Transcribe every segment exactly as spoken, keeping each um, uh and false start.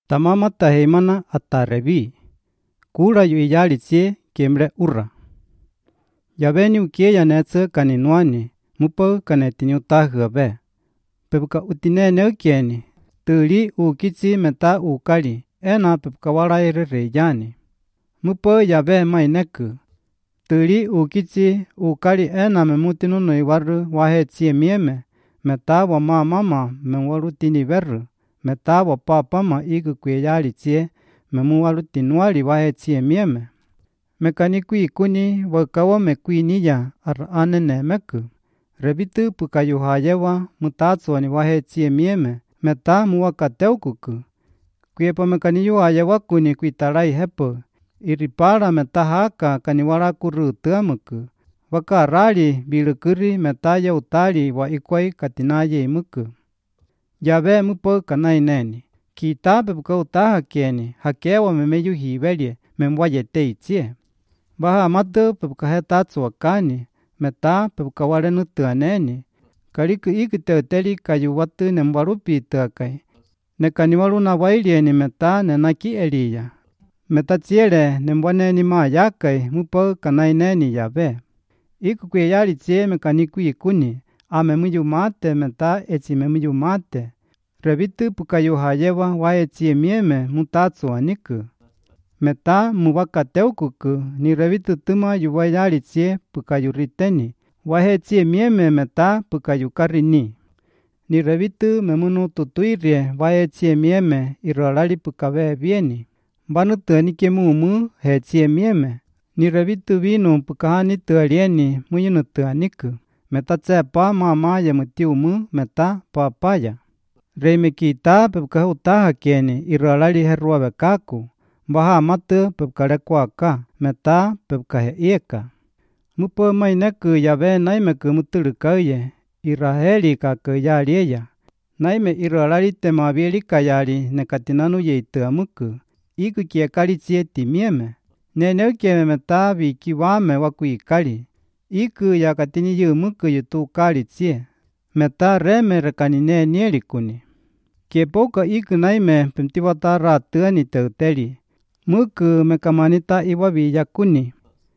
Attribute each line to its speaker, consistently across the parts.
Speaker 1: Tamama tahemana atarevi. Kura yu iyali tsie kemre urra. Yaveni ukie yanetse kaninuani, mupa kanetini utahave. Pepuka utinene ukieni, tuli ukitsi meta ukali, ena pepuka walaire reyani. Mupa yave maineku. Tuli ukitsi ukali ena memutinunu iwaru wahe tsie mieme, meta wa mamama mewarutini veru. Meta wa papama iku kuyali tsie, memu walutinuali wahe tsie mieme. Mekanikui ikuni wakawa mekuiniya ar anene meku. Rebitu pukayuhayewa mutatsoni wahe tsie mieme, meta muwakateukuku. Kuyepa mekaniyuhayewa kuni kuitalai hepo. Iripara meta haka kaniwala kurutuamuku. Wakarali bilukuri meta yautali wa ikwai katinaye imuku. Yave mupa kanaineni. Kita pepuka utaha kieni, hakewa memeyuhivelie, memwayete itsie. Baha matu pepuka hetatsu wakani, meta pepuka walenu tuaneni. Kaliku iku teuteli kayuwatu nemwarupi tuakai. Nekaniwaluna wailieni meta nenaki eliya. Meta tsiele nemwaneni maayakai, mupa kanaineni yave. Iku kuyali tsie mekanikui ikuni. Ame muyumate meta etsi memuyumate. Rebitu pukayuhayewa wae tsie mieme mutatsu aniku. Meta muwakateukuku ni rebitu tuma yuwayali tsie pukayuriteni. Wae tsie mieme meta pukayukarini. Ni rebitu memunu tutuirie wae tsie mieme irolali pukave bieni. Banu tuanike mumu he tsie mieme. Ni rebitu vinu pukahani tualieni muyunu tuaniku. Meta tsepa mama ya mutiumu meta papaya. Reime kita pepuka utaha kieni irolali herua bekaku. Baha matu pepuka lekuaka meta pepuka heieka. Mupa maineku yave naimeku mutulukauye. Iraheli kakayalieya. Naime irolali temabieli kayali nekatinanu yeituamuku. Iku kiekali tsie timieme. Neneukieme meta vikiwame wakuikali. Iku yakatini yumuku yutukali tsie. Meta reme rekanine nielikuni. Kiepoka iku naime pemtiwata ratuani teuteli. Muku mekamanita iwavi yakuni.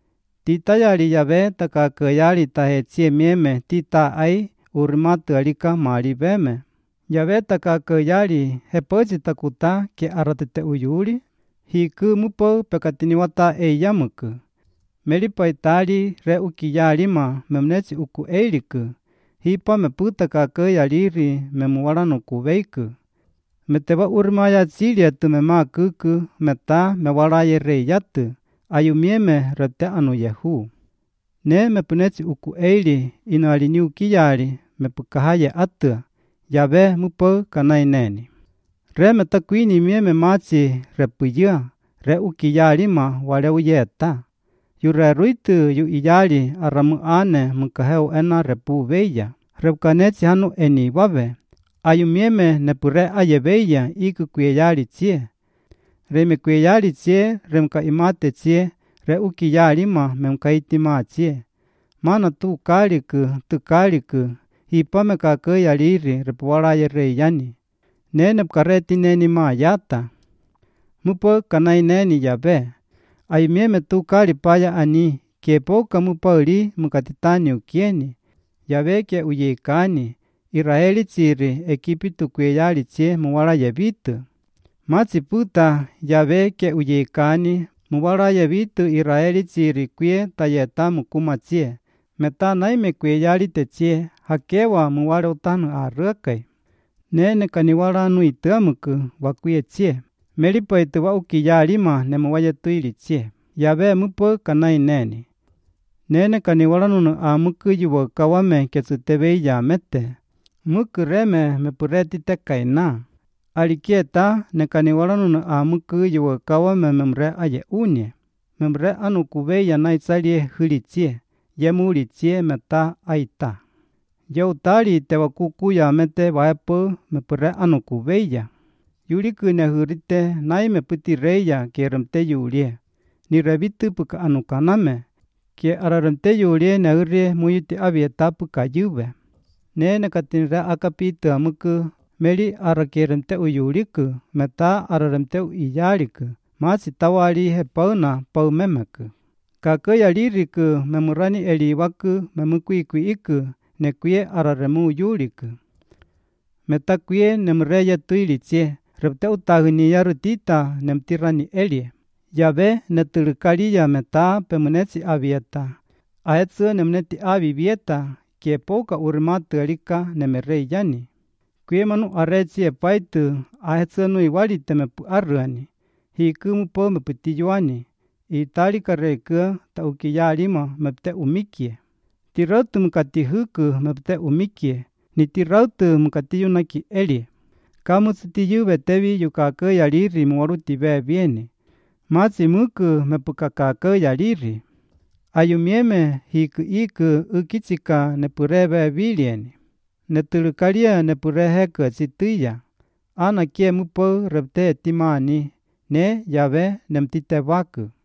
Speaker 1: Titayali yave takakayali tahe tsie mieme tita ai urimatu alika mali veme. Yave takakayali hepochi takuta ke aratete uyuli. Hiku mupa pekatiniwata eiyamuku. Melipa itali re ukiyalima memnetsi uku eiliku. Hipa meputa kakayaliri memuwalanu kuveiku. Metewa urimaya tsilia tu memakuku meta mewalaye reyatu. Ayumieme repte anu yehu. Ne mepunetsi uku eili ino alini ukiyali mepukahaye atua. Yave mupa kanaineni. Re metakuini mieme matsi repuyua. Re ukiyalima wale uyeta. Yure ruitu yu iyali aramu ane mukaheu ena repu veya. Repkanetsi hanu eni wave. Ayumieme nepure ayeveya iku kuyeyali tsie. Reme kuyeyali tsie remka imate tsie. Re ukiyalima memkaitima tsie. Mana tu kaliku tu kaliku. Hipame kakayaliri repuwalaye reyani. Nene pkareti neni maayata. Mupa kanaineni yave. Ayumieme tu kali paya ani. Kiepoka mupa uli mukatitani ukieni. Yave ke uyekani. Israeli tsiri ekipitu kuyeyali tsie muwalaye vitu. Matsi puta yave ke uyekani. Muwalaye vitu Israeli tsiri kuye tayeta mukuma tsie. Meta naime kuyeyali te tsie. Hakewa muwale utanu aruakai. Nene kaniwalanu ituamuku wakuye tsie. Melipa itu wa ukiyalima nemuwaye tuili tsie. Yave mupa kanaineni. Nene kaniwalanunu amuku yuwa kawame ketsutevei yamete. Muku reme mepureti tekaina. Alikieta nekaniwalanunu amuku yuwa kawame memre aye unye. Memre anu kuveya naitsalie huli tsie. Yemuli tsie meta aita. Yautali tewa kuku yamete waepu mepure anu kuveya. Yuliku nehurite naime putireya keremte yulie. Ni rebitu puka anu kaname. Ke araremte yulie neurie muyuti abietapu kayuve. Nene katinre akapitu amuku meli arakeremte uyuliku, meta araremte uyaliku, masi tawali he pauna pau memaku. Kake yaliriku memurani eliwaku memukuikuiku, nekuye araremu uyuliku. Meta kuye nemreya tuilitie, repte utahuni yarutita nemtirani elie. Yabe netulukaliya meta pemunetsi avieta. Ahetsu nemneti avivieta, kie poka urimatu alika nemerei yani. Kuye manu aretsi epaitu, ahetsu nui walite mepu arruani. Hiku mupo meputiyuani. Italika reke ta ukiya lima mepte umikie. Tirautu mukati huku mepte umikie. Ni tirautu mukati yunaki elie. Kamu sitiyu betevi yukake yaliri muwaruti be viene. Masi muku mepukakake yaliri. Ayumieme hiku iku ukitsika nepurebe vilieni. Netulukalia nepureheke situya. Ana kie mupo repte timani. Ne yabe nemtite waku.